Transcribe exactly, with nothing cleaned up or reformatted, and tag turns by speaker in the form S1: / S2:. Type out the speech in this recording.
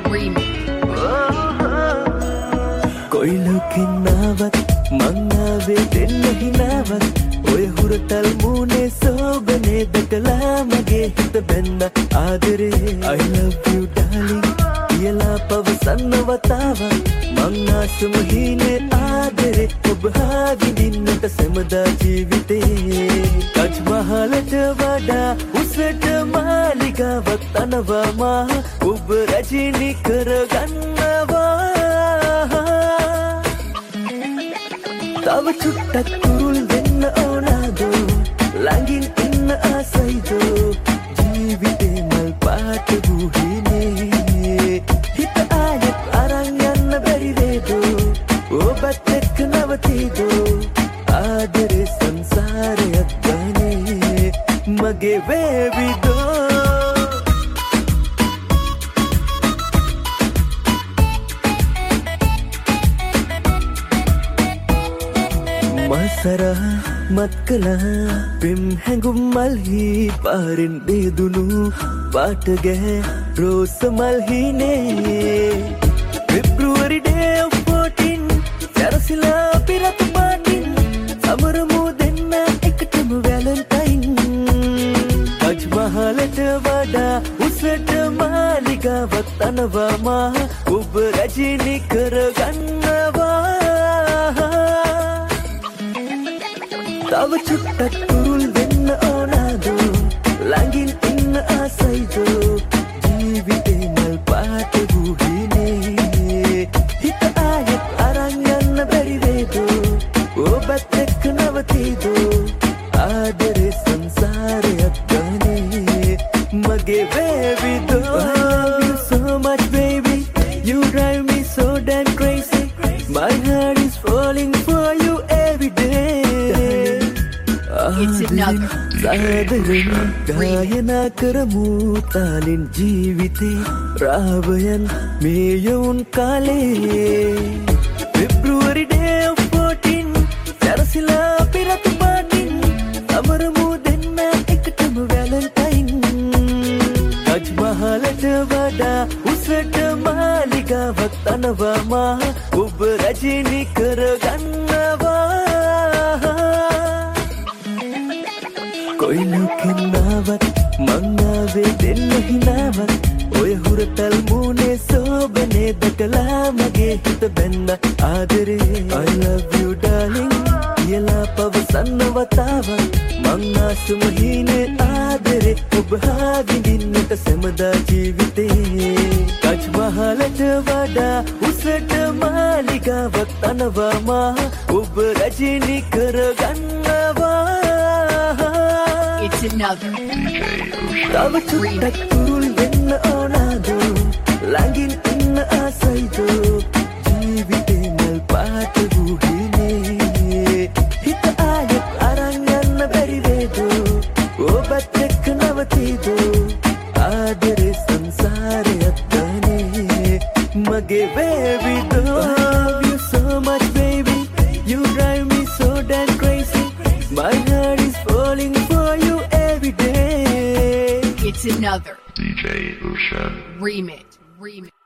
S1: Remix.
S2: कोई लुकिनावत मंगावे दिन हिनावत ओए हुरतल मुने सोबने दकला मगे हित Benda आदरे I love you darling यला पवसन वतावा मंगा सुमहीने आदरे ඔබ හාවිඳින්නට සැමදා ජීවිතේ තජ් මහලට වඩා උසට මාලිගාවක් තනවා මා ඔබ රජිනි කරගන්නවා තව චුට්ටක් තුරුල් වෙන්න ඕනාදෝ ළඟින් ඉන්න ආසයිදෝ ජීවිතේ මල් පාට වූහිනේ හිත ආයෙත් අරන් යන්න බැරි වේදෝ ඔබත් එක්ක නවතීදෝ ආදරේ සංසාරයක් ගනේ මගේ වේවිදෝ Masara matkala pim hangum malhi parin bedunu patage rose malhi ne February day of fourteen sarasila piratu patin samaramu denna ekatama valentine Taj mahalata wada usata maligawak tanawa ma ඔබ රජිනි කරගන්නවා තව චුට්ටක් තුරුල් වෙන්න ඕනාදෝ ළඟින් ඉන්න ආසයිදෝ ජීවිතේ මල් පාට වූහිනේ හිත ආයෙත් අරන් යන්න බැරි වේදෝ ඔබත් එක්ක නවතීදෝ ආදරේ සංසාරයක් ගනේ මගේ වේවිදෝ Love you so much baby you drive me so damn crazy my heart is falling for you every day
S1: It's another
S2: සාදරෙන් ගායනා කරමු තාලෙන් ජීවිතේ රාවයන් මේ යොවුන් කාලේ February day of fourteen සැරසිලා පිරතු පාටින් අමරමු දෙන්න එකටම වැලන්ටයින් තජ් මහලට වඩා උසට මාලිගාවක් තනවා මා ඔබ රජිනි කරගන්නවා कोई लुकिनावत मंगावे दिन हिनावत ओए हुरतल मुने सोबने दकला मगे हित Benda आदरे I love you darling यला पवसन वतावा मंगा सुमहीने आदरे ඔබ හාවිඳින්නට සැමදා ජීවිතේ තජ් මහලට වඩා උසට මාලිගාවක් තනවා මා ඔබ රජිනි කරගන්නවා
S1: It's another
S2: තව චුට්ටක් තුරුල් වෙන්න ඕනාදෝ ළඟින් ඉන්න ආසයිදෝ ජීවිතේ මල් පාට වූහිනේ හිත ආයෙත් අරන් යන්න බැරි වේදෝ ඔබත් එක්ක නවතීදෝ ආදරේ සංසාරයක් ගනේ මගේ වේවිදෝ Love you so much baby you drive me so damn crazy my heart is falling for you every day
S1: It's another
S3: D J Usha
S1: Remix. Remix.